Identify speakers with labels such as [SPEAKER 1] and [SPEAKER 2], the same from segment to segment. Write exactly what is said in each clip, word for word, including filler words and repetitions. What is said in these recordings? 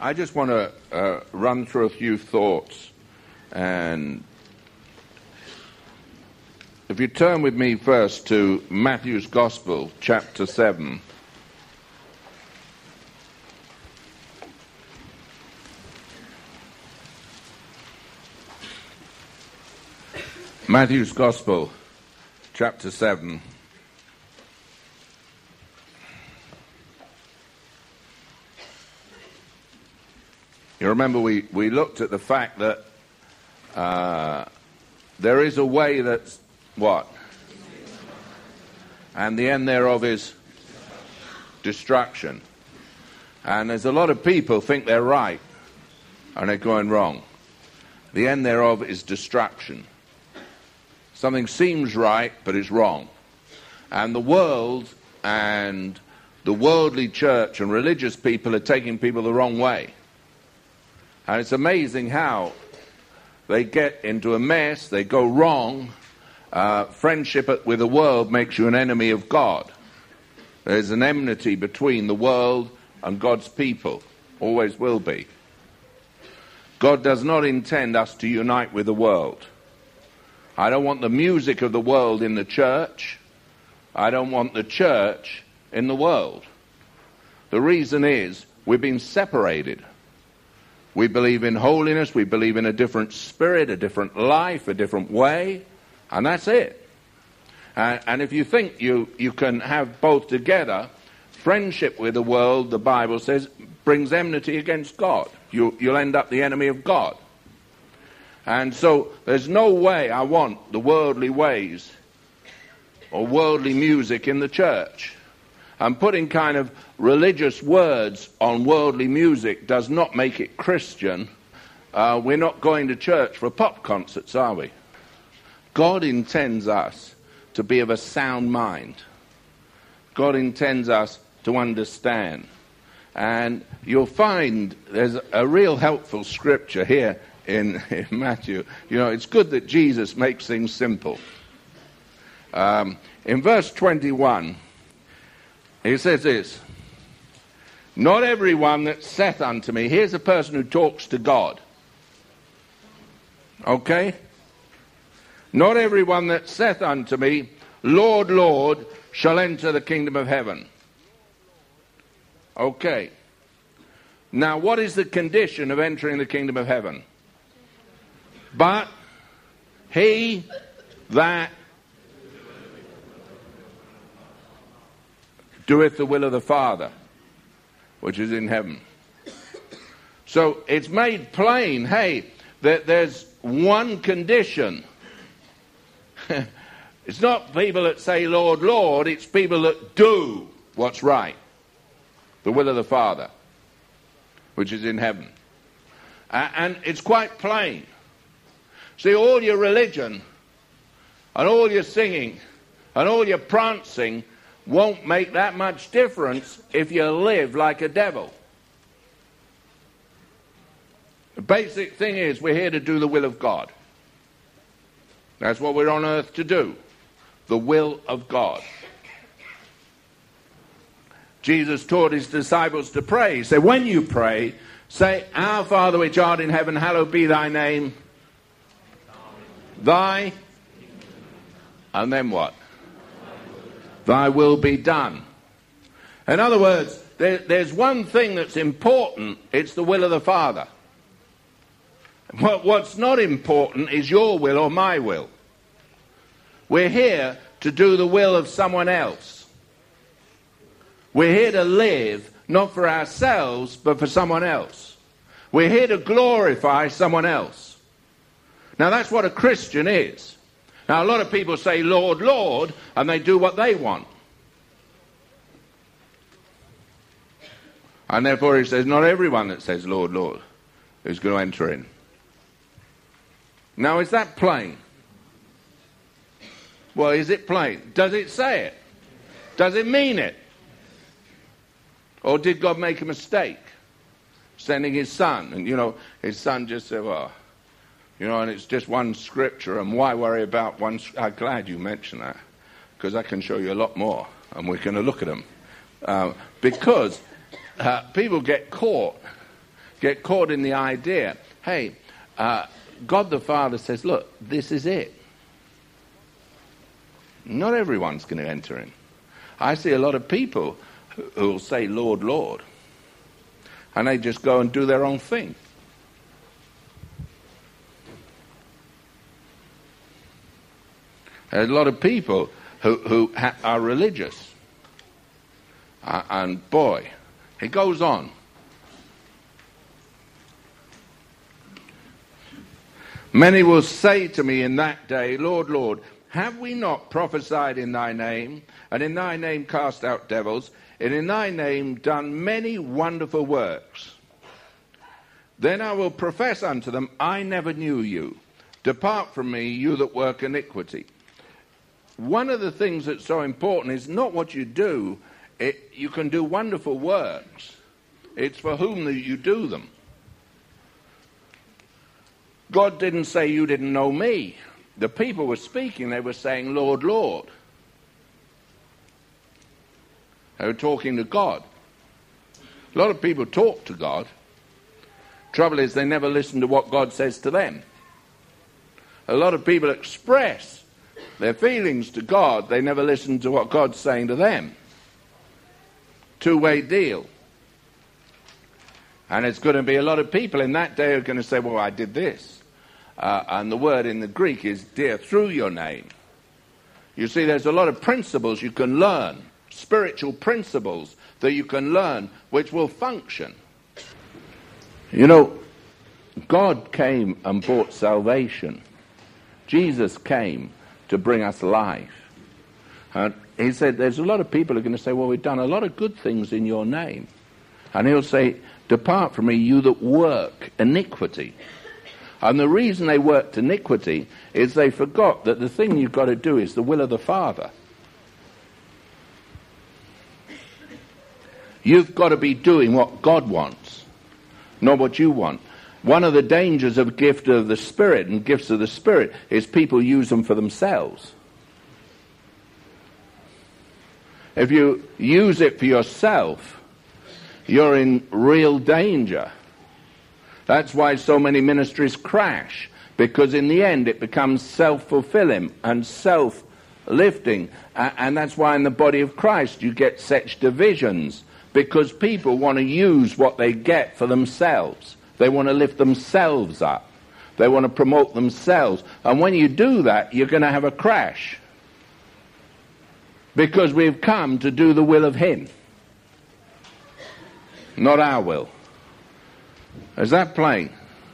[SPEAKER 1] I just want to uh, run through a few thoughts, and if you turn with me first to Matthew's Gospel, chapter seven. Matthew's Gospel, chapter seven. You remember we, we looked at the fact that uh, there is a way that's what? And the end thereof is destruction. And there's a lot of people think they're right and they're going wrong. The end thereof is destruction. Something seems right, but it's wrong. And the world and the worldly church and religious people are taking people the wrong way. And it's amazing how they get into a mess, they go wrong. Uh, friendship with the world makes you an enemy of God. There's an enmity between the world and God's people. Always will be. God does not intend us to unite with the world. I don't want the music of the world in the church. I don't want the church in the world. The reason is we've been separated. We believe in holiness, we believe in a different spirit, a different life, a different way, and that's it. Uh, and if you think you, you can have both together, friendship with the world, the Bible says, brings enmity against God. You, you'll end up the enemy of God. And so there's no way I want the worldly ways or worldly music in the church. And putting kind of religious words on worldly music does not make it Christian. Uh, we're not going to church for pop concerts, are we? God intends us to be of a sound mind. God intends us to understand. And you'll find there's a real helpful scripture here in, in Matthew. You know, it's good that Jesus makes things simple. Um, in verse twenty-one, he says this, not everyone that saith unto me, here's a person who talks to God. Okay? Not everyone that saith unto me, Lord, Lord, shall enter the kingdom of heaven. Okay. Now, what is the condition of entering the kingdom of heaven? But he that doeth the will of the Father, which is in heaven. So it's made plain, hey, that there's one condition. It's not people that say, Lord, Lord, it's people that do what's right. The will of the Father, which is in heaven. Uh, and it's quite plain. See, all your religion and all your singing and all your prancing won't make that much difference if you live like a devil. The basic thing is we're here to do the will of God. That's what we're on earth to do. The will of God. Jesus taught his disciples to pray. He said, when you pray, say, Our Father which art in heaven, hallowed be thy name. Thy, and then what? Thy will be done. In other words, there, there's one thing that's important. It's the will of the Father. What, what's not important is your will or my will. We're here to do the will of someone else. We're here to live not for ourselves, but for someone else. We're here to glorify someone else. Now that's what a Christian is. Now, a lot of people say, Lord, Lord, and they do what they want. And therefore he says, not everyone that says, Lord, Lord, is going to enter in. Now, is that plain? Well, is it plain? Does it say it? Does it mean it? Or did God make a mistake sending his son? And, you know, his son just said, well, you know, and it's just one scripture, and why worry about one? I'm glad you mentioned that, because I can show you a lot more, and we're going to look at them. Uh, because uh, people get caught get caught in the idea, hey, uh, God the Father says, look, this is it. Not everyone's going to enter in. I see a lot of people who will say, Lord, Lord, and they just go and do their own thing. There's a lot of people who, who ha- are religious. Uh, and boy, it goes on. Many will say to me in that day, Lord, Lord, have we not prophesied in thy name, and in thy name cast out devils, and in thy name done many wonderful works? Then I will profess unto them, I never knew you. Depart from me, you that work iniquity. One of the things that's so important is not what you do. It, you can do wonderful works. It's for whom you do them. God didn't say you didn't know me. The people were speaking, they were saying, Lord, Lord. They were talking to God. A lot of people talk to God. Trouble is they never listen to what God says to them. A lot of people express their feelings to God, they never listen to what God's saying to them. Two-way deal. And it's going to be a lot of people in that day who are going to say, well, I did this. Uh, and the word in the Greek is dear through your name. You see, there's a lot of principles you can learn, spiritual principles that you can learn which will function. You know, God came and brought salvation. Jesus came to bring us life. And he said, there's a lot of people who are going to say, well, we've done a lot of good things in your name. And he'll say, depart from me, you that work iniquity. And the reason they worked iniquity is they forgot that the thing you've got to do is the will of the Father. You've got to be doing what God wants, not what you want. One of the dangers of gift of the Spirit and gifts of the Spirit is people use them for themselves. If you use it for yourself, you're in real danger. That's why so many ministries crash, because in the end it becomes self-fulfilling and self-lifting. And that's why in the body of Christ you get such divisions, because people want to use what they get for themselves. They want to lift themselves up. They want to promote themselves. And when you do that, you're going to have a crash. Because we've come to do the will of him. Not our will. Is that plain?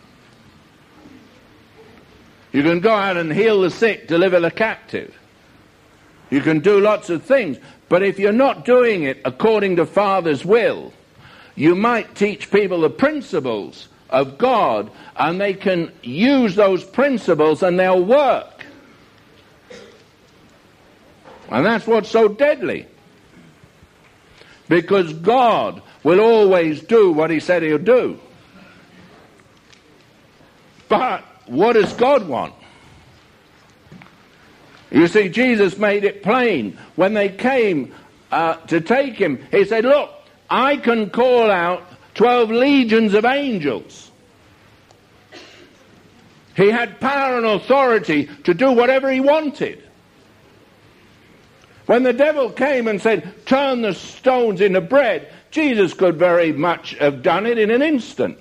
[SPEAKER 1] You can go out and heal the sick, deliver the captive. You can do lots of things. But if you're not doing it according to Father's will, you might teach people the principles of God, and they can use those principles and they'll work. And that's what's so deadly. Because God will always do what he said he'll do. But what does God want? You see, Jesus made it plain. When they came uh, to take him, he said, look, I can call out twelve legions of angels. He had power and authority to do whatever he wanted. When the devil came and said, turn the stones into bread, Jesus could very much have done it in an instant.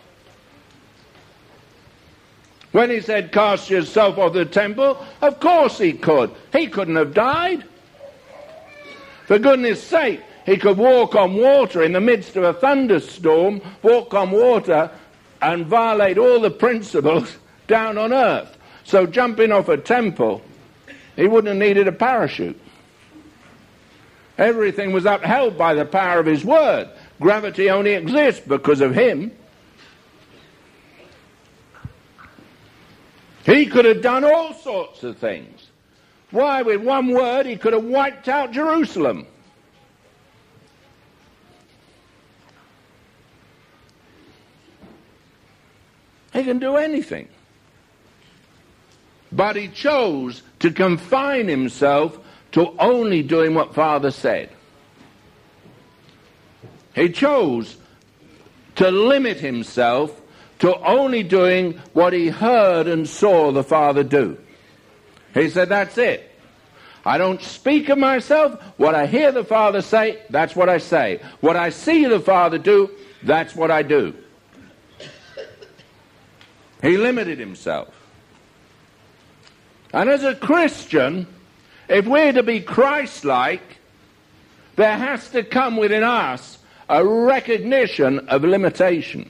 [SPEAKER 1] When he said, cast yourself off the temple, of course he could. He couldn't have died. For goodness sake, he could walk on water in the midst of a thunderstorm, walk on water and violate all the principles down on earth. So jumping off a temple, he wouldn't have needed a parachute. Everything was upheld by the power of his word. Gravity only exists because of him. He could have done all sorts of things. Why, with one word, he could have wiped out Jerusalem. He can do anything. But he chose to confine himself to only doing what Father said. He chose to limit himself to only doing what he heard and saw the Father do. He said, that's it. I don't speak of myself. What I hear the Father say, that's what I say. What I see the Father do, that's what I do. He limited himself. And as a Christian, if we're to be Christ-like, there has to come within us a recognition of limitation.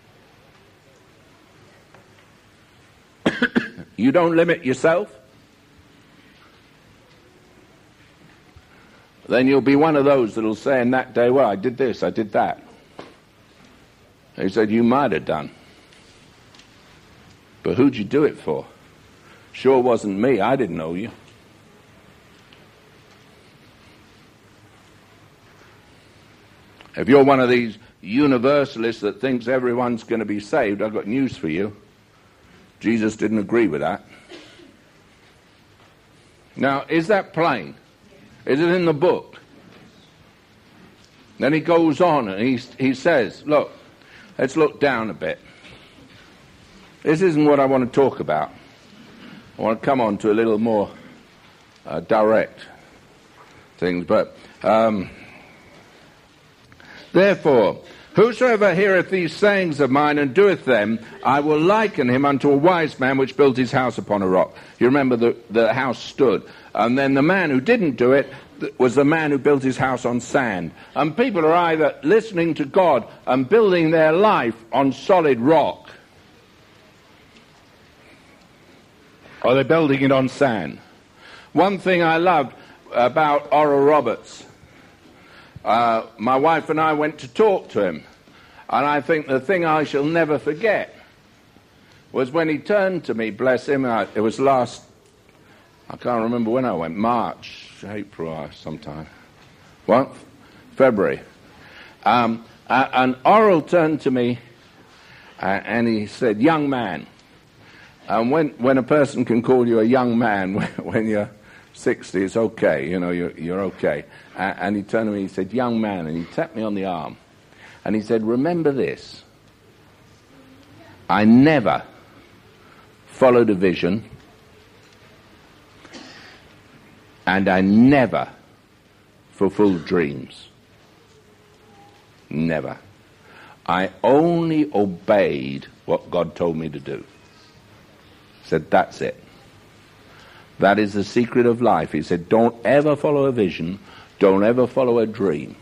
[SPEAKER 1] You don't limit yourself, then you'll be one of those that'll say in that day, well, I did this, I did that. He said, you might have done. But who'd you do it for? Sure wasn't me. I didn't know you. If you're one of these universalists that thinks everyone's going to be saved, I've got news for you. Jesus didn't agree with that. Now, is that plain? Is it in the book? Then he goes on and he, he says, look, let's look down a bit. This isn't what I want to talk about. I want to come on to a little more uh, direct things. But, um, therefore, whosoever heareth these sayings of mine and doeth them, I will liken him unto a wise man which built his house upon a rock. You remember the, the house stood. And then the man who didn't do it was the man who built his house on sand. And people are either listening to God and building their life on solid rock, or they're building it on sand. One thing I loved about Oral Roberts, uh, my wife and I went to talk to him, and I think the thing I shall never forget was when he turned to me, bless him, I, it was last, I can't remember when I went, March, April sometime. What? February. Um, uh, and Oral turned to me uh, and he said, young man. And when, when a person can call you a young man when you're sixty, it's okay, you know, you're, you're okay. Uh, and he turned to me and he said, young man, and he tapped me on the arm. And he said, remember this, I never followed a vision, and I never fulfilled dreams. Never. I only obeyed what God told me to do. He said, that's it. That is the secret of life. He said, don't ever follow a vision. Don't ever follow a dream.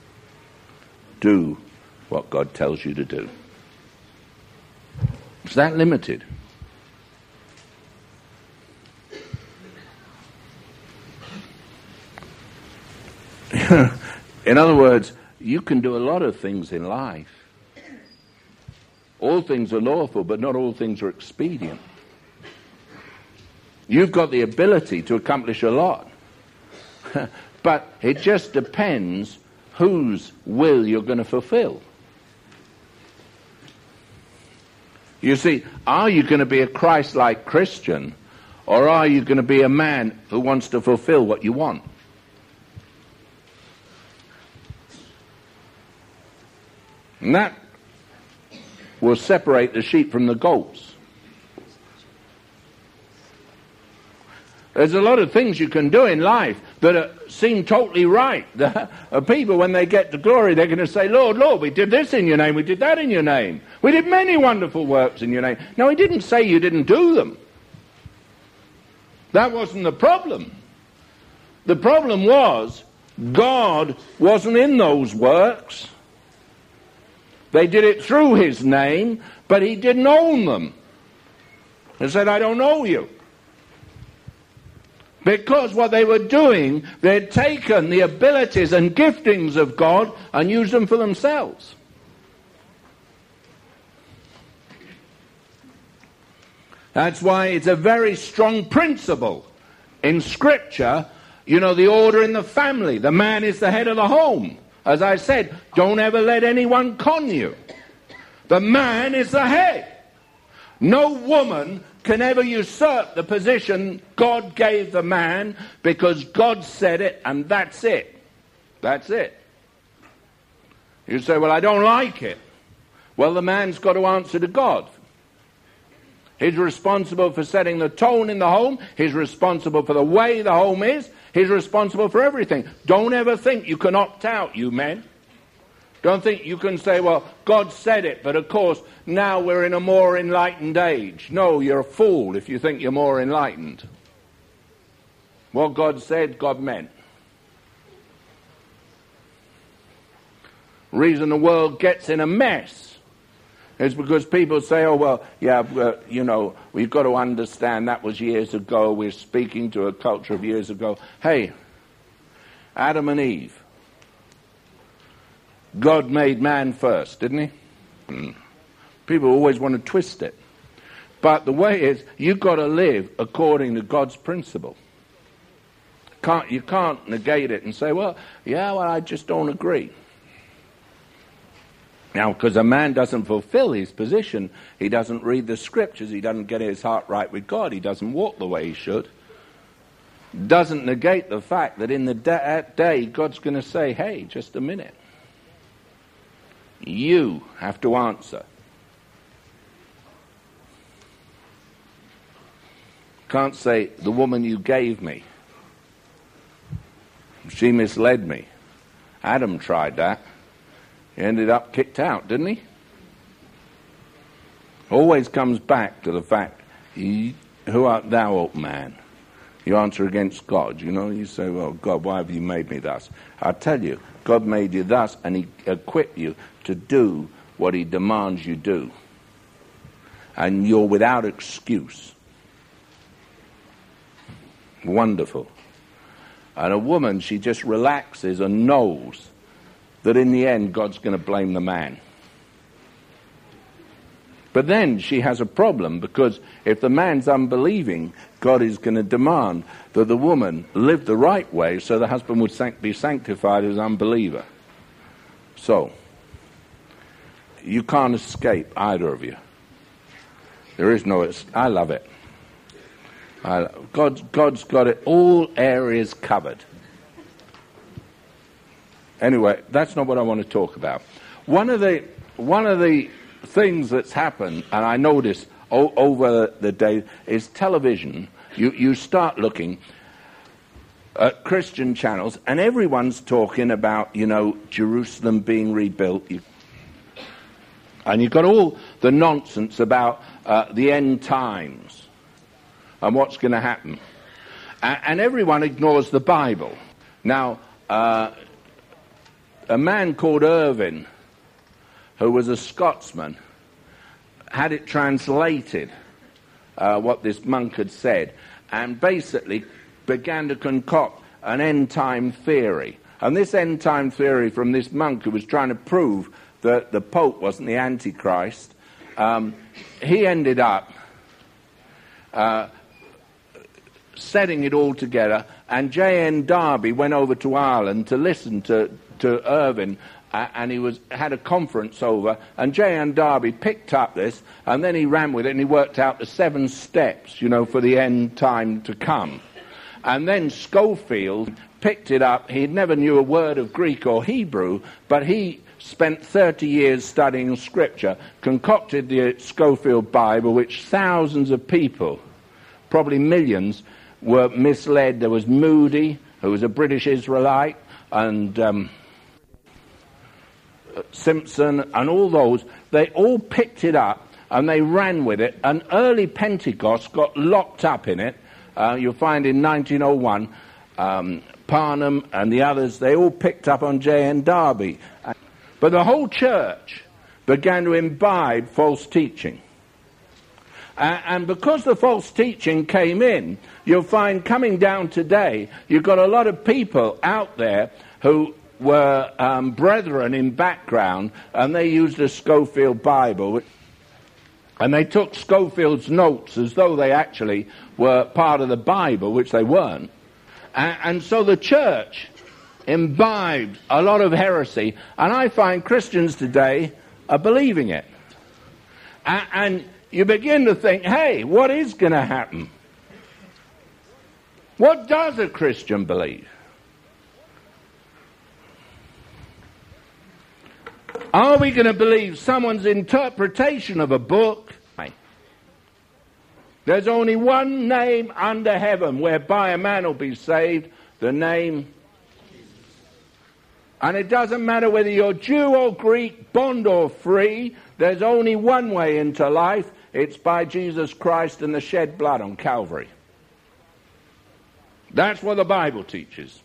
[SPEAKER 1] Do what God tells you to do. It's that limited. In other words, you can do a lot of things in life. All things are lawful, but not all things are expedient. You've got the ability to accomplish a lot. But it just depends whose will you're going to fulfill. You see, are you going to be a Christ-like Christian, or are you going to be a man who wants to fulfill what you want? And that will separate the sheep from the goats. There's a lot of things you can do in life that are, seem totally right. The people, when they get to glory, they're going to say, Lord, Lord, we did this in your name, we did that in your name. We did many wonderful works in your name. No, he didn't say you didn't do them. That wasn't the problem. The problem was God wasn't in those works. They did it through his name, but he didn't own them. He said, I don't owe you. Because what they were doing, they'd taken the abilities and giftings of God and used them for themselves. That's why it's a very strong principle in Scripture, you know, the order in the family. The man is the head of the home. As I said, don't ever let anyone con you. The man is the head. No woman can ever usurp the position God gave the man, because God said it, and that's it. That's it. You say, well, I don't like it. Well, the man's got to answer to God. He's responsible for setting the tone in the home. He's responsible for the way the home is. He's responsible for everything. Don't ever think you can opt out, you men. Don't think you can say, well, God said it, but of course, now we're in a more enlightened age. No, you're a fool if you think you're more enlightened. What God said, God meant. Reason the world gets in a mess is because people say, oh, well, yeah, uh, you know, we've got to understand that was years ago. We're speaking to a culture of years ago. Hey, Adam and Eve. God made man first, didn't he? People always want to twist it. But the way is, you've got to live according to God's principle. Can't, you can't negate it and say, well, yeah, well, I just don't agree. Now, because a man doesn't fulfill his position, he doesn't read the scriptures, he doesn't get his heart right with God, he doesn't walk the way he should, doesn't negate the fact that in the da- day, God's going to say, hey, just a minute. You have to answer. Can't say, the woman you gave me, she misled me. Adam tried that. He ended up kicked out, didn't he? Always comes back to the fact, he, who art thou, O man? You answer against God. You know, you say, well, God, why have you made me thus? I tell you, God made you thus, and he equipped you to do what he demands you do. And you're without excuse. Wonderful. And a woman, she just relaxes and knows that in the end, God's going to blame the man. But then she has a problem, because if the man's unbelieving, God is going to demand that the woman live the right way so the husband would be sanctified as an unbeliever. So, you can't escape, either of you. There is no, I love it. I, God's, God's got it, all areas covered. Anyway, that's not what I want to talk about. One of the, one of the things that's happened, and I notice o- over the day, is television. You, you start looking at Christian channels, and everyone's talking about, you know, Jerusalem being rebuilt. You, and you've got all the nonsense about uh, the end times and what's going to happen. And, and everyone ignores the Bible. Now, uh, a man called Irvin, who was a Scotsman, had it translated, uh, what this monk had said, and basically began to concoct an end-time theory. And this end-time theory from this monk, who was trying to prove that the Pope wasn't the Antichrist, um, he ended up uh, setting it all together, and J N Darby went over to Ireland to listen to, to Irvin, uh, and he was had a conference over, and J N Darby picked up this, and then he ran with it, and he worked out the seven steps, you know, for the end time to come. And then Schofield picked it up. He never knew a word of Greek or Hebrew, but he spent thirty years studying Scripture, concocted the Schofield Bible, which thousands of people, probably millions, were misled. There was Moody, who was a British Israelite, and um, Simpson, and all those. They all picked it up, and they ran with it, and early Pentecost got locked up in it. Uh, you'll find in nineteen oh one, um, Parnham and the others, they all picked up on J N Darby. But the whole church began to imbibe false teaching. Uh, and because the false teaching came in, you'll find coming down today, you've got a lot of people out there who were um, brethren in background, and they used a Schofield Bible, and they took Schofield's notes as though they actually were part of the Bible, which they weren't. And, and so the church imbibed a lot of heresy, and I find Christians today are believing it. And, and you begin to think, hey, what is going to happen? What does a Christian believe? Are we going to believe someone's interpretation of a book? There's only one name under heaven whereby a man will be saved, the name. And it doesn't matter whether you're Jew or Greek, bond or free, there's only one way into life. It's by Jesus Christ and the shed blood on Calvary. That's what the Bible teaches.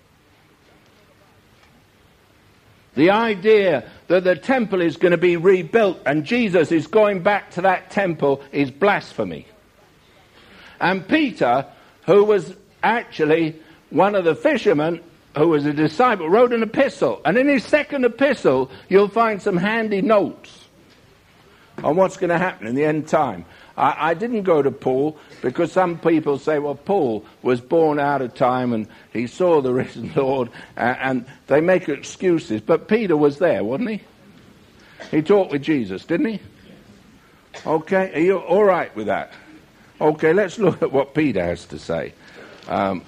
[SPEAKER 1] The idea that the temple is going to be rebuilt and Jesus is going back to that temple is blasphemy. And Peter, who was actually one of the fishermen, who was a disciple, wrote an epistle. And in his second epistle, you'll find some handy notes on what's going to happen in the end time. I, I didn't go to Paul because some people say, well, Paul was born out of time and he saw the risen Lord, and, and they make excuses. But Peter was there, wasn't he? He talked with Jesus, didn't he? Okay, are you all right with that? Okay, let's look at what Peter has to say. Um,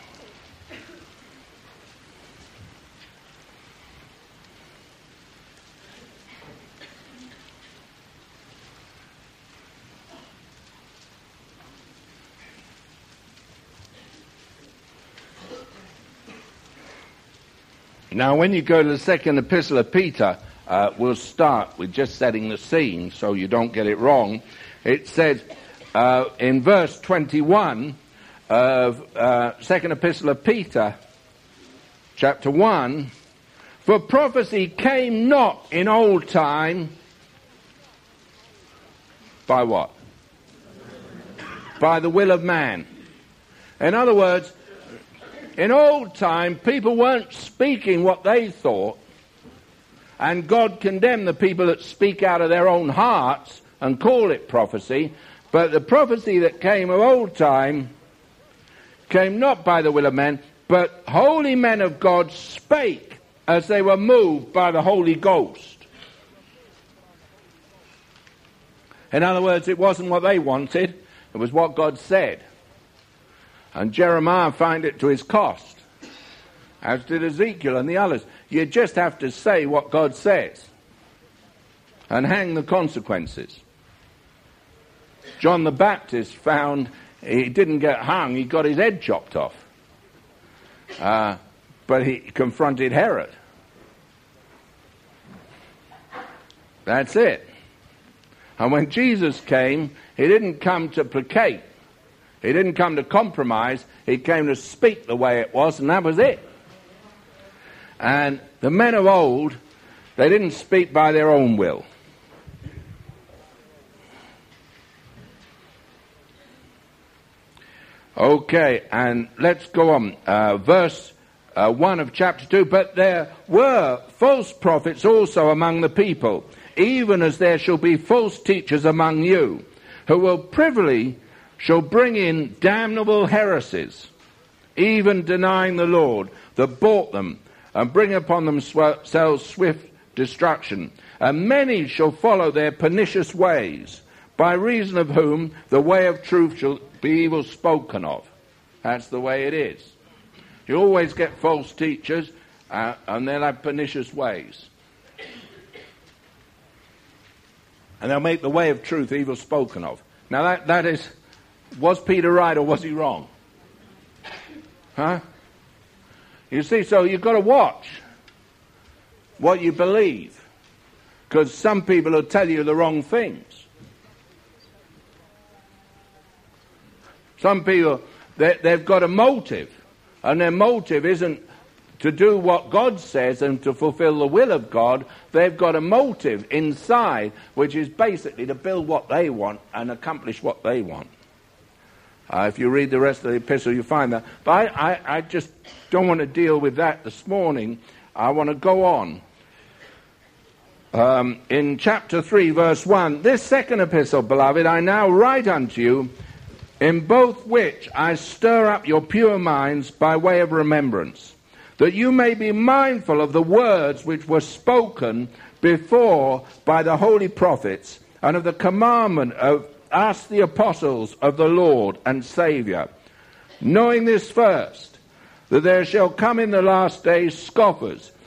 [SPEAKER 1] now, when you go to the second epistle of Peter, uh, we'll start with just setting the scene so you don't get it wrong. It says... Uh, in verse twenty-one of uh, second epistle of Peter, chapter one, for prophecy came not in old time by what? By the will of man. In other words, in old time, people weren't speaking what they thought, and God condemned the people that speak out of their own hearts and call it prophecy. But the prophecy that came of old time came not by the will of men, but holy men of God spake as they were moved by the Holy Ghost. In other words, it wasn't what they wanted, it was what God said. And Jeremiah found it to his cost, as did Ezekiel and the others. You just have to say what God says and hang the consequences. John the Baptist found he didn't get hung, he got his head chopped off. Uh, but he confronted Herod. That's it. And when Jesus came, he didn't come to placate. He didn't come to compromise. He came to speak the way it was, and that was it. And the men of old, they didn't speak by their own will. Okay, and let's go on. Uh, verse uh, one of chapter two. But there were false prophets also among the people, even as there shall be false teachers among you, who will privily shall bring in damnable heresies, even denying the Lord that bought them, and bring upon themselves swift destruction. And many shall follow their pernicious ways, by reason of whom the way of truth shall be evil spoken of. That's the way it is. You always get false teachers, uh, and they'll have pernicious ways. And they'll make the way of truth evil spoken of. Now that, that is, was Peter right or was he wrong? Huh? You see, so you've got to watch what you believe, because some people will tell you the wrong things. Some people, they, they've got a motive, and their motive isn't to do what God says and to fulfill the will of God. They've got a motive inside, which is basically to build what they want and accomplish what they want. Uh, if you read the rest of the epistle, you find that. But I, I, I just don't want to deal with that this morning. I want to go on. Um, in chapter three, verse one, this second epistle, beloved, I now write unto you, in both which I stir up your pure minds by way of remembrance, that you may be mindful of the words which were spoken before by the holy prophets, and of the commandment of us the apostles of the Lord and Saviour, knowing this first, that there shall come in the last days scoffers,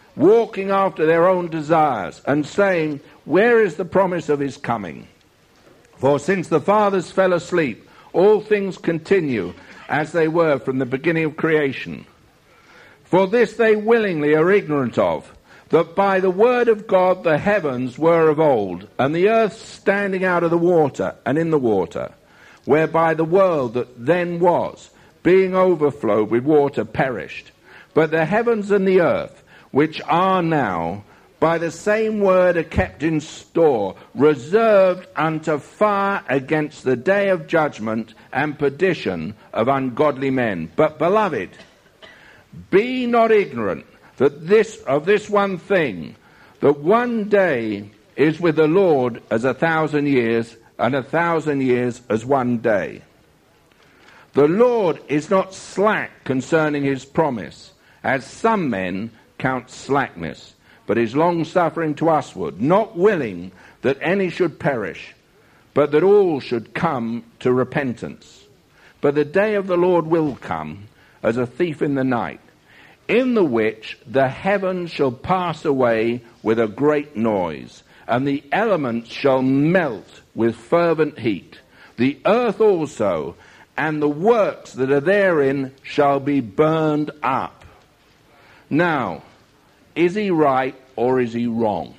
[SPEAKER 1] walking after their own desires, and saying, where is the promise of his coming? For since the fathers fell asleep, all things continue as they were from the beginning of creation. For this they willingly are ignorant of, that by the word of God the heavens were of old, and the earth standing out of the water and in the water, whereby the world that then was, being overflowed with water, perished. But the heavens and the earth, which are now, by the same word are kept in store, reserved unto fire against the day of judgment and perdition of ungodly men. But, beloved, be not ignorant that this of this one thing, that one day is with the Lord as a thousand years, and a thousand years as one day. The Lord is not slack concerning his promise, as some men count slackness, but is long-suffering to usward, not willing that any should perish, but that all should come to repentance. But the day of the Lord will come as a thief in the night, in the which the heavens shall pass away with a great noise, and the elements shall melt with fervent heat. The earth also and the works that are therein shall be burned up. Now, is he right or is he wrong?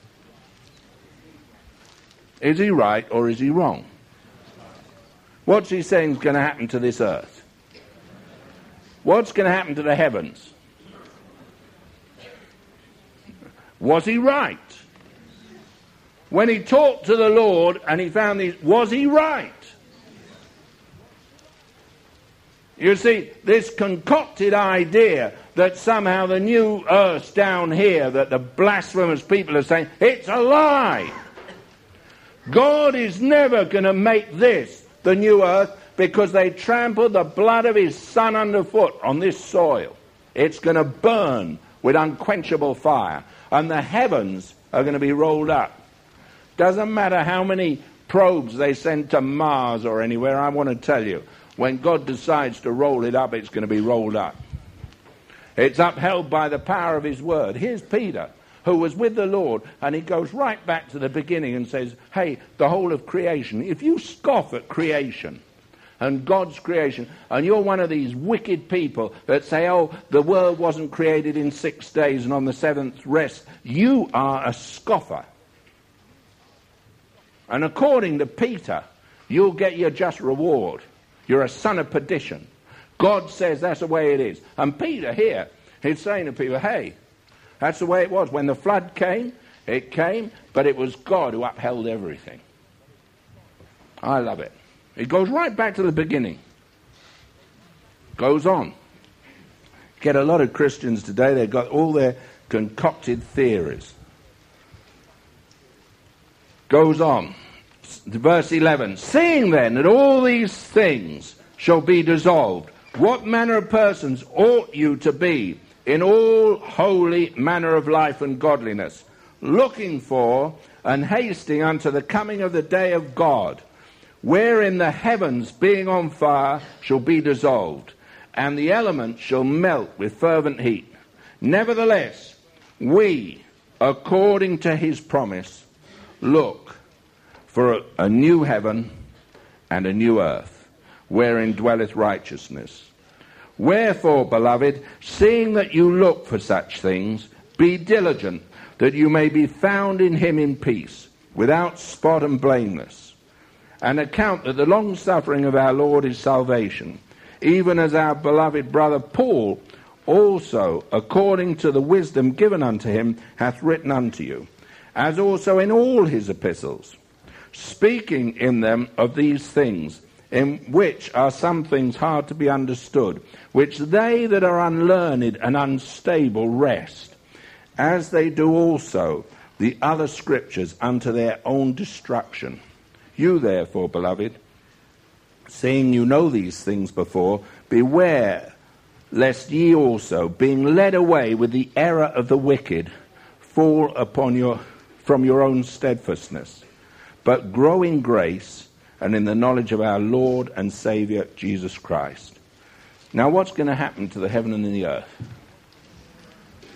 [SPEAKER 1] Is he right or is he wrong? What's he saying is going to happen to this earth? What's going to happen to the heavens? Was he right? When he talked to the Lord and he found these, was he right? You see, this concocted idea that somehow the new earth down here, that the blasphemous people are saying, it's a lie. God is never going to make this the new earth because they trampled the blood of his son underfoot on this soil. It's going to burn with unquenchable fire, and the heavens are going to be rolled up. Doesn't matter how many probes they send to Mars or anywhere, I want to tell you, when God decides to roll it up, it's going to be rolled up. It's upheld by the power of his word. Here's Peter, who was with the Lord, and he goes right back to the beginning and says, hey, the whole of creation, if you scoff at creation and God's creation, and you're one of these wicked people that say, oh, the world wasn't created in six days and on the seventh rest, you are a scoffer. And according to Peter, you'll get your just reward. You're a son of perdition. God says that's the way it is. And Peter here, he's saying to people, hey, that's the way it was. When the flood came, it came, but it was God who upheld everything. I love it. It goes right back to the beginning. Goes on. Get a lot of Christians today, they've got all their concocted theories. Goes on. Verse eleven. Seeing then that all these things shall be dissolved, what manner of persons ought you to be in all holy manner of life and godliness, looking for and hasting unto the coming of the day of God, wherein the heavens being on fire shall be dissolved, and the elements shall melt with fervent heat. Nevertheless, we, according to his promise, look for a, a new heaven and a new earth, wherein dwelleth righteousness. Wherefore, beloved, seeing that you look for such things, be diligent, that you may be found in him in peace, without spot and blameless. And account that the long suffering of our Lord is salvation, even as our beloved brother Paul also, according to the wisdom given unto him, hath written unto you, as also in all his epistles, speaking in them of these things, in which are some things hard to be understood, which they that are unlearned and unstable wrest, as they do also the other scriptures unto their own destruction. You therefore, beloved, seeing you know these things before, beware lest ye also, being led away with the error of the wicked, fall upon your from your own steadfastness, but grow in grace and in the knowledge of our Lord and Saviour Jesus Christ. Now what's going to happen to the heaven and the earth?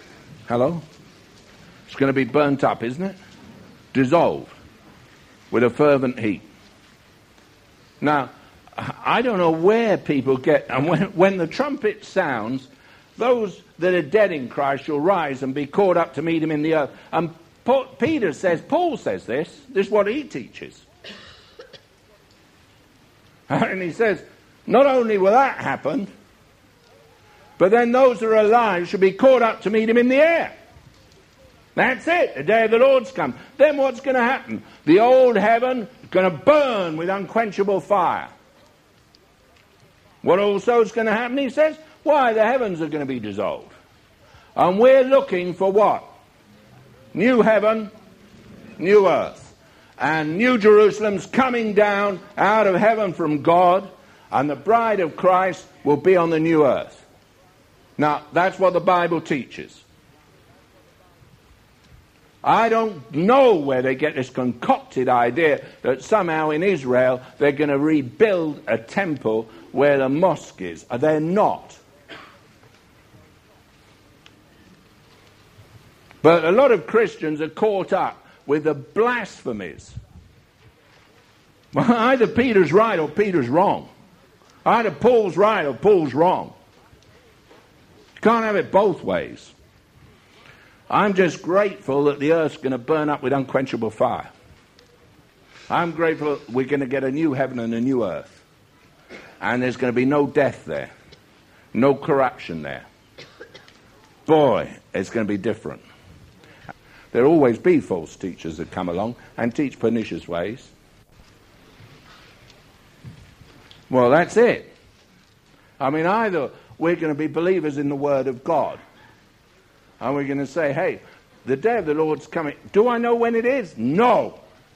[SPEAKER 1] Hello? It's going to be burnt up, isn't it? Dissolved with a fervent heat. Now, I don't know where people get, and when, when the trumpet sounds, those that are dead in Christ shall rise and be caught up to meet him in the earth. And Paul, Peter says, Paul says this, this is what he teaches. And he says, not only will that happen, but then those that are alive shall be caught up to meet him in the air. That's it. The day of the Lord's come. Then what's going to happen? The old heaven is going to burn with unquenchable fire. What also is going to happen, he says? Why, the heavens are going to be dissolved. And we're looking for what? New heaven, new earth. And New Jerusalem's coming down out of heaven from God, and the bride of Christ will be on the new earth. Now, that's what the Bible teaches. I don't know where they get this concocted idea that somehow in Israel they're going to rebuild a temple where the mosque is. They're not. But a lot of Christians are caught up with the blasphemies. Well, either Peter's right or Peter's wrong. Either Paul's right or Paul's wrong. You can't have it both ways. I'm just grateful that the earth's going to burn up with unquenchable fire. I'm grateful that we're going to get a new heaven and a new earth. And there's going to be no death there. No corruption there. Boy, it's going to be different. There'll always be false teachers that come along and teach pernicious ways. Well, that's it. I mean, either we're going to be believers in the Word of God, and we're going to say, hey, the day of the Lord's coming. Do I know when it is? No.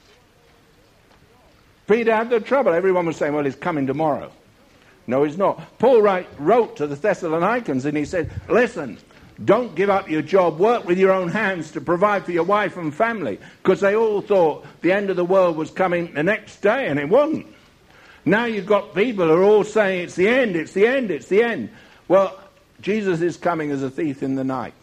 [SPEAKER 1] Peter had the trouble. Everyone was saying, well, he's coming tomorrow. No, he's not. Paul write, wrote to the Thessalonians and he said, listen, don't give up your job. Work with your own hands to provide for your wife and family. Because they all thought the end of the world was coming the next day, and it wasn't. Now you've got people who are all saying it's the end, it's the end, it's the end. Well, Jesus is coming as a thief in the night.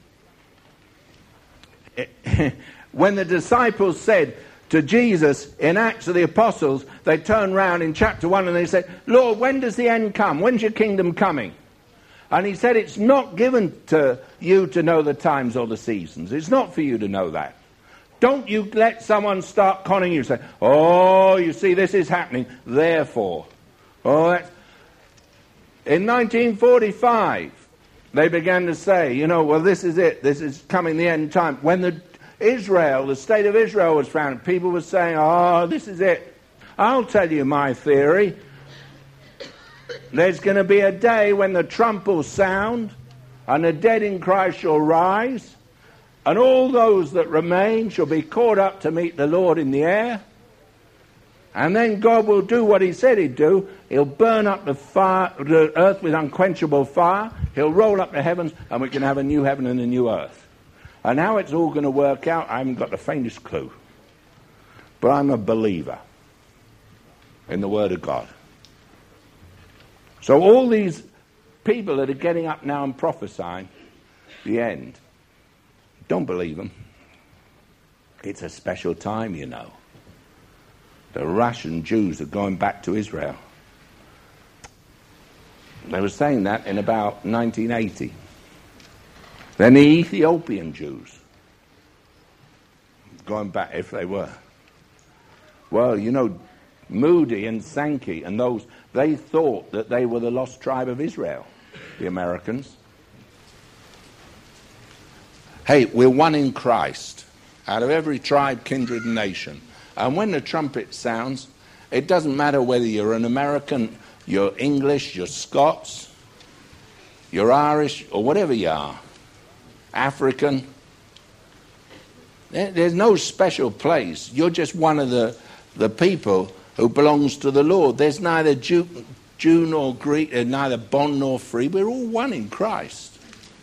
[SPEAKER 1] When the disciples said to Jesus in Acts of the Apostles, they turned round in chapter one and they said, Lord, when does the end come? When's your kingdom coming? And he said, it's not given to you to know the times or the seasons. It's not for you to know that. Don't you let someone start conning you, say, oh, you see, this is happening, therefore. Oh, that's... In nineteen forty-five, they began to say, you know, well, this is it. This is coming the end time. When the Israel, the state of Israel was founded, people were saying, oh, this is it. I'll tell you my theory. There's going to be a day when the trump will sound, and the dead in Christ shall rise, and all those that remain shall be caught up to meet the Lord in the air. And then God will do what he said he'd do. He'll burn up the, fire, the earth with unquenchable fire. He'll roll up the heavens, and we can have a new heaven and a new earth. And how it's all going to work out, I haven't got the faintest clue. But I'm a believer in the Word of God. So all these people that are getting up now and prophesying the end, don't believe them. It's a special time, you know. The Russian Jews are going back to Israel. They were saying that in about nineteen eighty. Then the Ethiopian Jews going back, if they were. Well, you know, Moody and Sankey and those, they thought that they were the lost tribe of Israel, the Americans. Hey, we're one in Christ, out of every tribe, kindred, and nation. And when the trumpet sounds, it doesn't matter whether you're an American, you're English, you're Scots, you're Irish, or whatever you are, African. There's no special place. You're just one of the, the people who belongs to the Lord. There's neither Jew, Jew nor Greek, neither bond nor free. We're all one in Christ.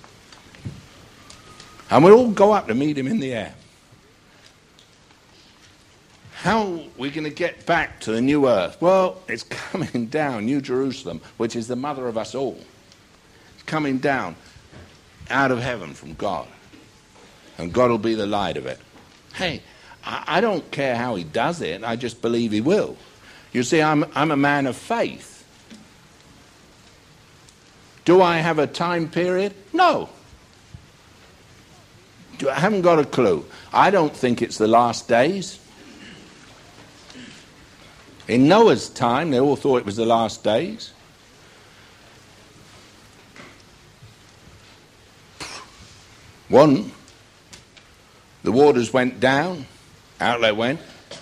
[SPEAKER 1] And we'll all go up to meet him in the air. How are we going to get back to the new earth? Well, it's coming down, New Jerusalem, which is the mother of us all. It's coming down out of heaven from God. and God will be the light of it. Hey, I, I don't care how he does it. I just believe he will. You see, I'm, I'm a man of faith. Do I have a time period? No. Do, I haven't got a clue. I don't think it's the last days. In Noah's time, they all thought it was the last days. One, the waters went down, out they went.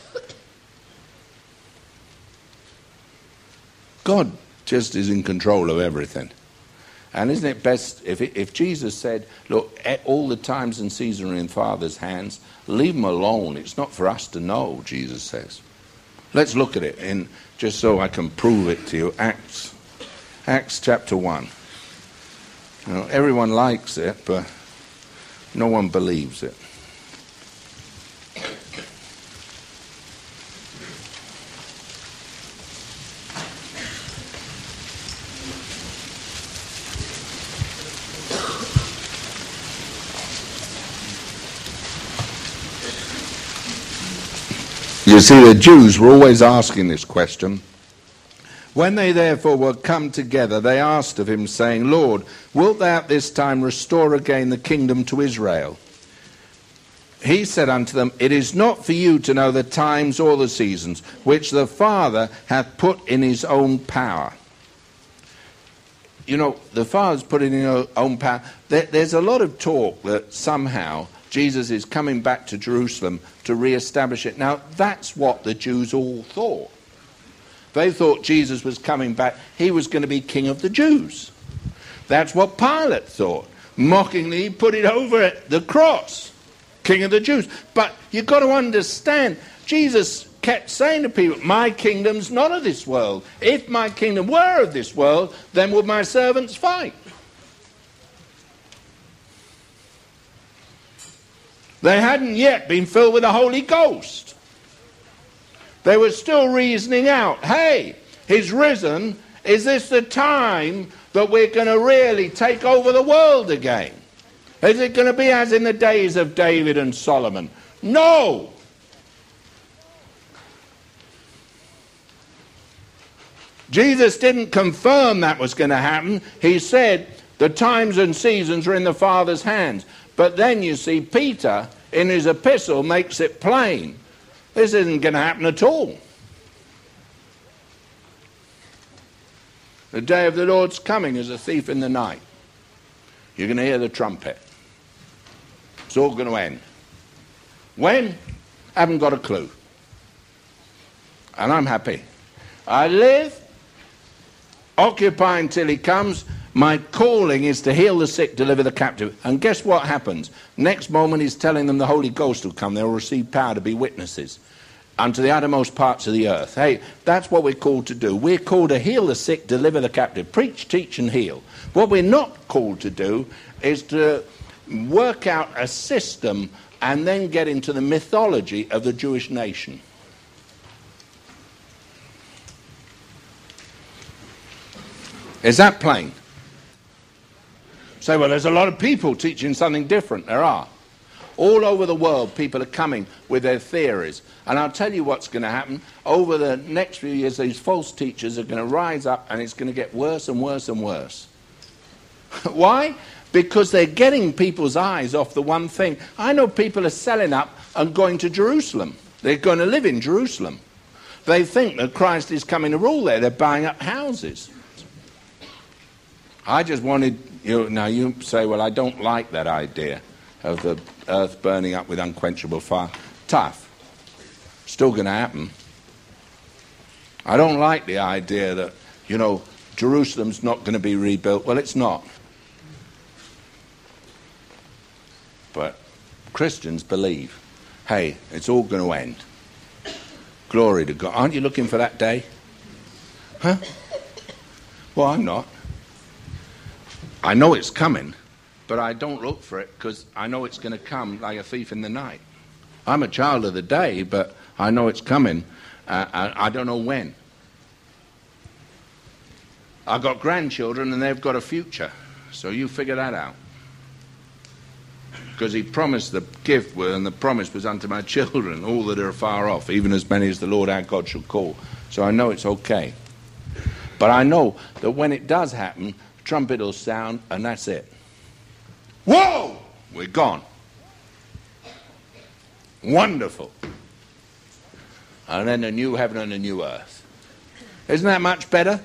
[SPEAKER 1] God just is in control of everything. And isn't it best if it, if Jesus said, look, all the times and seasons are in Father's hands, leave them alone. It's not for us to know, Jesus says. Let's look at it, in, just so I can prove it to you. Acts, Acts chapter one. You know, everyone likes it, but no one believes it. You see, the Jews were always asking this question. When they therefore were come together, they asked of him, saying, Lord, wilt thou at this time restore again the kingdom to Israel? He said unto them, It is not for you to know the times or the seasons, which the Father hath put in his own power. You know, the Father's put it in his own power. There, there's a lot of talk that somehow Jesus is coming back to Jerusalem to re-establish it. Now, that's what the Jews all thought. They thought Jesus was coming back. He was going to be king of the Jews. That's what Pilate thought. Mockingly, he put it over at the cross. King of the Jews. But you've got to understand, Jesus kept saying to people, my kingdom's not of this world. If my kingdom were of this world, then would my servants fight? They hadn't yet been filled with the Holy Ghost. They were still reasoning out, hey, he's risen. Is this the time that we're going to really take over the world again? Is it going to be as in the days of David and Solomon? No! Jesus didn't confirm that was going to happen. He said the times and seasons are in the Father's hands. But then you see Peter in his epistle makes it plain. This isn't going to happen at all. The day of the Lord's coming as a thief in the night. You're going to hear the trumpet. It's all going to end. When? I haven't got a clue. And I'm happy. I live, occupy until he comes. My calling is to heal the sick, deliver the captive. And guess what happens? Next moment he's telling them the Holy Ghost will come. They'll receive power to be witnesses unto the uttermost parts of the earth. Hey, that's what we're called to do. We're called to heal the sick, deliver the captive. Preach, teach, and heal. What we're not called to do is to work out a system and then get into the mythology of the Jewish nation. Is that plain? Say, well, there's a lot of people teaching something different. There are. All over the world, people are coming with their theories. And I'll tell you what's going to happen. Over the next few years, these false teachers are going to rise up, and it's going to get worse and worse and worse. Why? Because they're getting people's eyes off the one thing. I know people are selling up and going to Jerusalem. They're going to live in Jerusalem. They think that Christ is coming to rule there. They're buying up houses. I just wanted, you know, now you say, well, I don't like that idea of the earth burning up with unquenchable fire. Tough. Still going to happen. I don't like the idea that, you know, Jerusalem's not going to be rebuilt. Well, it's not. But Christians believe, hey, it's all going to end. Glory to God. Aren't you looking for that day? Huh? Well, I'm not. I know it's coming, but I don't look for it because I know it's going to come like a thief in the night. I'm a child of the day, but I know it's coming. Uh, I, I don't know when. I've got grandchildren and they've got a future, so you figure that out. because he promised the gift, and the promise was unto my children, all that are far off, even as many as the Lord our God shall call. So I know it's okay. But I know that when it does happen, the trumpet will sound, and that's it. Whoa! We're gone. Wonderful. And then a new heaven and a new earth. Isn't that much better?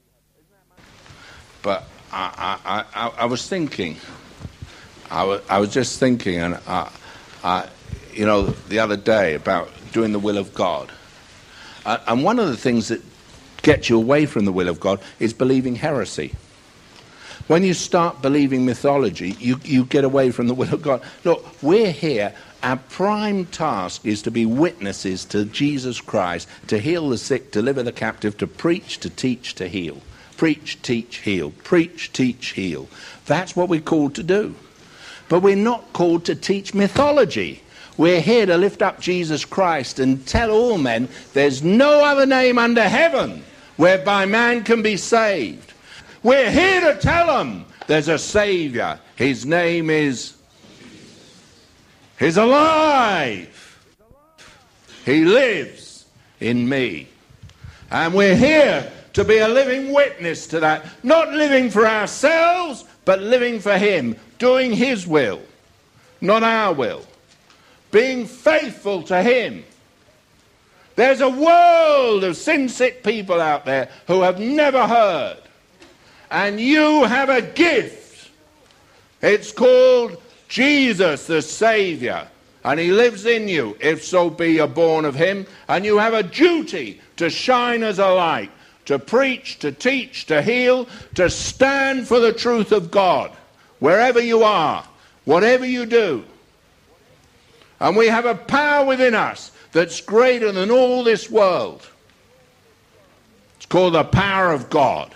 [SPEAKER 1] But I, I, I, I was thinking, I was, I was just thinking, and I, I, you know, the other day about doing the will of God. Uh, and one of the things that gets you away from the will of God is believing heresy. When you start believing mythology, you, you get away from the will of God. Look, we're here. Our prime task is to be witnesses to Jesus Christ, to heal the sick, deliver the captive, to preach, to teach, to heal. Preach, teach, heal. Preach, teach, heal. That's what we're called to do. But we're not called to teach mythology. We're here to lift up Jesus Christ and tell all men there's no other name under heaven whereby man can be saved. We're here to tell them there's a Savior. His name is... He's alive. He lives in me. And we're here to be a living witness to that. Not living for ourselves, but living for him. Doing his will, not our will. Being faithful to him. There's a world of sin-sick people out there who have never heard. And you have a gift. It's called Jesus the Saviour, and he lives in you, if so be you're born of him, and you have a duty to shine as a light, to preach, to teach, to heal, to stand for the truth of God, wherever you are, whatever you do. And we have a power within us that's greater than all this world. It's called the power of God.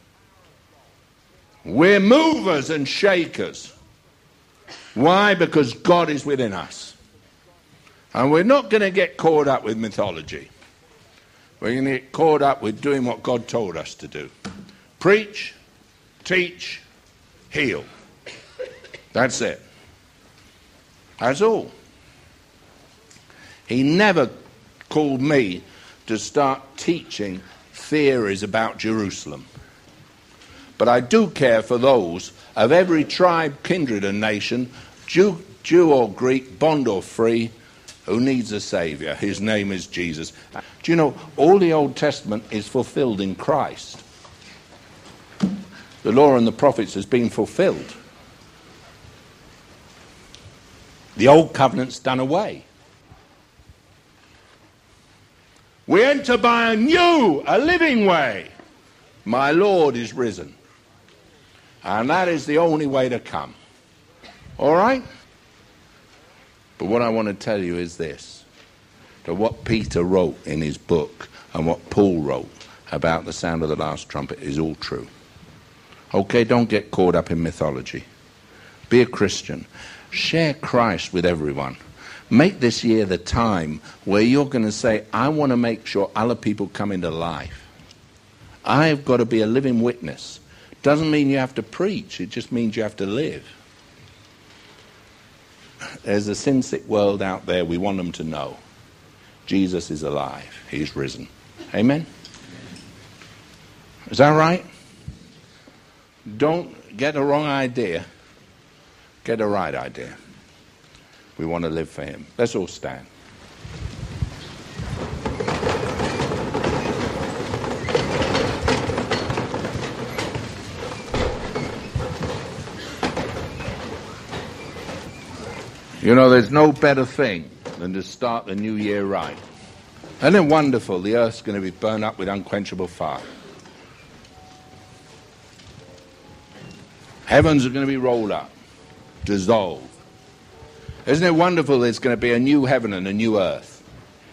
[SPEAKER 1] We're movers and shakers. Why? Because God is within us. And we're not going to get caught up with mythology. We're going to get caught up with doing what God told us to do. Preach, teach, heal. That's it. That's all. He never called me to start teaching theories about Jerusalem. But I do care for those of every tribe, kindred and nation, Jew, Jew or Greek, bond or free, who needs a Saviour. His name is Jesus. Do you know, all the Old Testament is fulfilled in Christ. The law and the prophets has been fulfilled. The old covenant's done away. We enter by a new, a living way. My Lord is risen. And that is the only way to come. All right? But what I want to tell you is this. That what Peter wrote in his book and what Paul wrote about the sound of the last trumpet is all true. Okay, don't get caught up in mythology. Be a Christian. Share Christ with everyone. Make this year the time where you're going to say, I want to make sure other people come into life. I've got to be a living witness. Doesn't mean you have to preach. It just means you have to live. There's a sin-sick world out there. We want them to know Jesus is alive. He's risen. Amen? Is that right? Don't get a wrong idea. Get a right idea. We want to live for him. Let's all stand. You know, there's no better thing than to start the new year right. Isn't it wonderful? The earth's going to be burned up with unquenchable fire. Heavens are going to be rolled up, dissolved. Isn't it wonderful there's going to be a new heaven and a new earth?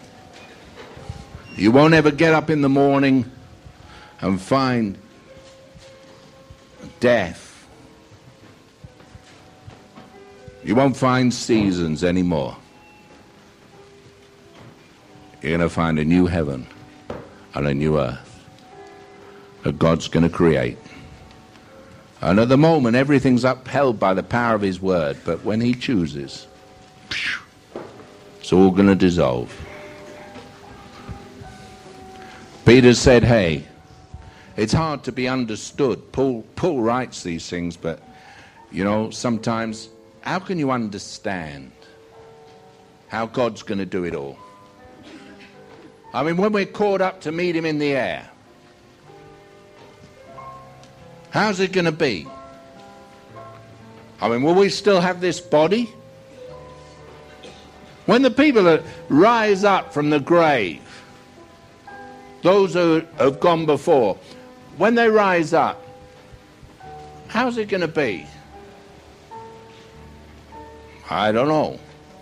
[SPEAKER 1] You won't ever get up in the morning and find death. You won't find seasons anymore. You're going to find a new heaven and a new earth that God's going to create. And at the moment, everything's upheld by the power of his word. But when he chooses, it's all going to dissolve. Peter said, hey, it's hard to be understood. Paul, Paul writes these things, but, you know, sometimes, how can you understand how God's going to do it all? I mean, when we're caught up to meet him in the air, how's it going to be? I mean, will we still have this body? When the people that rise up from the grave, those who have gone before, when they rise up, how's it going to be? I don't know.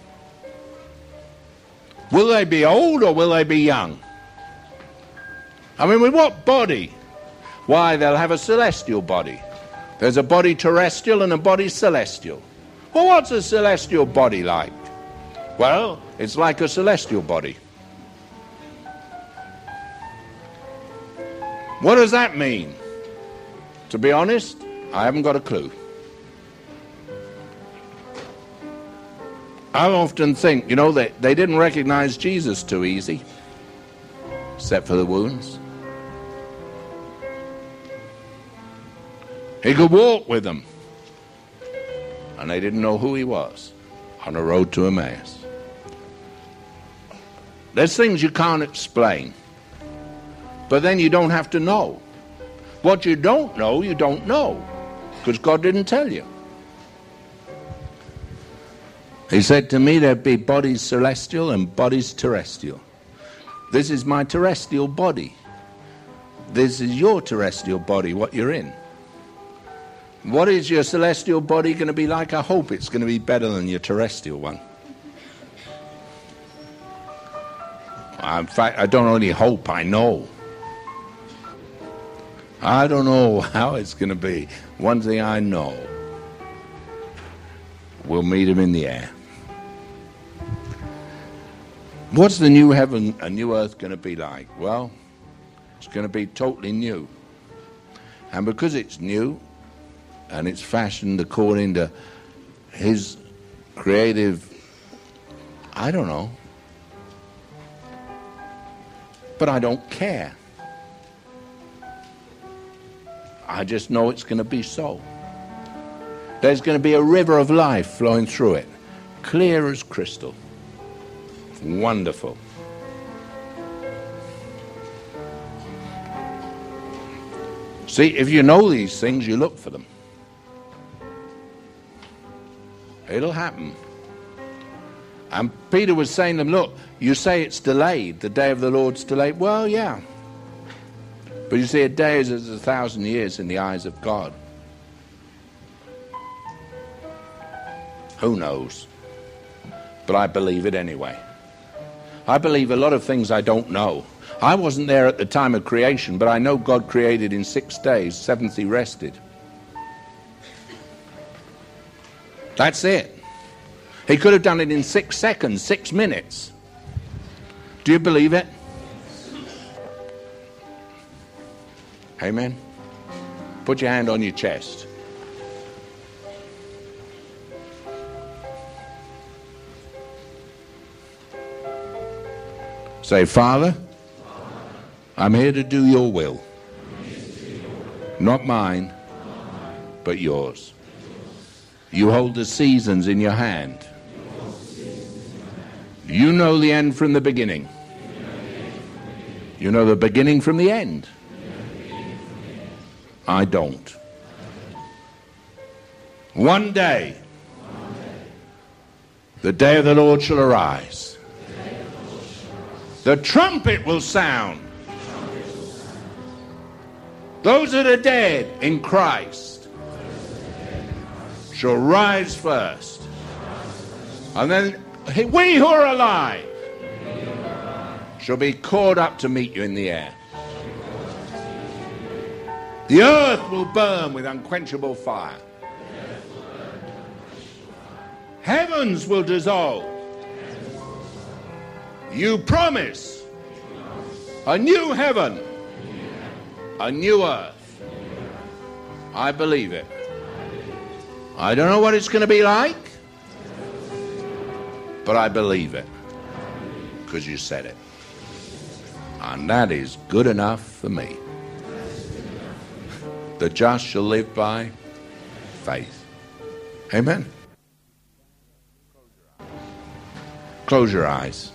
[SPEAKER 1] Will they be old or will they be young? I mean, with what body? Why, they'll have a celestial body. There's a body terrestrial and a body celestial. Well, what's a celestial body like? Well, it's like a celestial body. What does that mean? To be honest, I haven't got a clue. I often think, you know, they, they didn't recognize Jesus too easy, except for the wounds. He could walk with them, and they didn't know who he was on the road to Emmaus. There's things you can't explain, but then you don't have to know. What you don't know, you don't know, because God didn't tell you. He said to me there'd be bodies celestial and bodies terrestrial. This is my terrestrial body. This is your terrestrial body, what you're in. What is your celestial body going to be like? I hope it's going to be better than your terrestrial one. In fact, I don't only hope, I know. I don't know how it's going to be. One thing I know, we'll meet him in the air. What's the new heaven and new earth going to be like? Well, it's going to be totally new. And because it's new, and it's fashioned according to his creative, I don't know, but I don't care. I just know it's going to be so. There's going to be a river of life flowing through it, clear as crystal. Wonderful. See, if you know these things, you look for them. It'll happen. And Peter was saying to them, look, you say it's delayed, the day of the Lord's delayed. Well, yeah. But you see, a day is as a thousand years in the eyes of God. Who knows? But I believe it anyway. I believe a lot of things I don't know. I wasn't there at the time of creation, but I know God created in six days, seventh he rested. That's it. He could have done it in six seconds, six minutes. Do you believe it? Amen. Put your hand on your chest. Say, Father, I'm here to do your will. Not mine, but yours. You hold the seasons in your hand. You know the end from the beginning. You know the beginning from the end. I don't. One day, the day of the Lord shall arise. The trumpet will sound. Those that are dead in Christ shall rise first. And then we who are alive shall be caught up to meet you in the air. The earth will burn with unquenchable fire. Heavens will dissolve. You promise a new heaven, a new earth. I believe it. I don't know what it's going to be like, but I believe it because you said it. And that is good enough for me. The just shall live by faith. Amen. Close your eyes.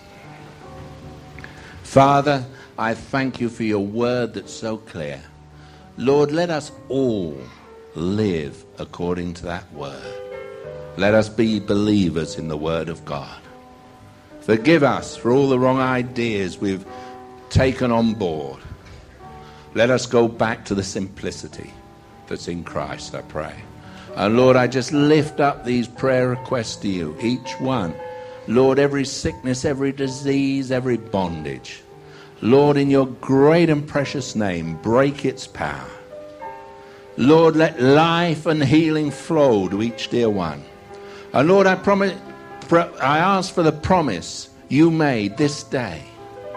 [SPEAKER 1] Father, I thank you for your word that's so clear. Lord, let us all live according to that word. Let us be believers in the word of God. Forgive us for all the wrong ideas we've taken on board. Let us go back to the simplicity that's in Christ, I pray. And Lord, I just lift up these prayer requests to you, each one. Lord, every sickness, every disease, every bondage. Lord, in your great and precious name, break its power. Lord, let life and healing flow to each dear one. And Lord, I promise, I ask for the promise you made this day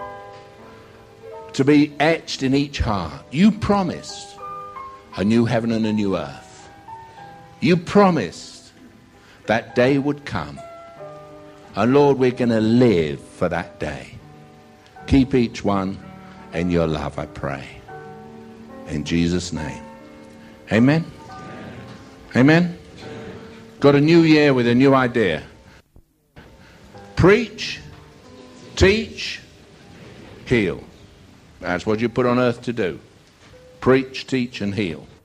[SPEAKER 1] to be etched in each heart. You promised a new heaven and a new earth. You promised that day would come. And Lord, we're going to live for that day. Keep each one in your love, I pray. In Jesus' name. Amen? Amen? Got a new year with a new idea. Preach, teach, heal. That's what you put on earth to do. Preach, teach, and heal.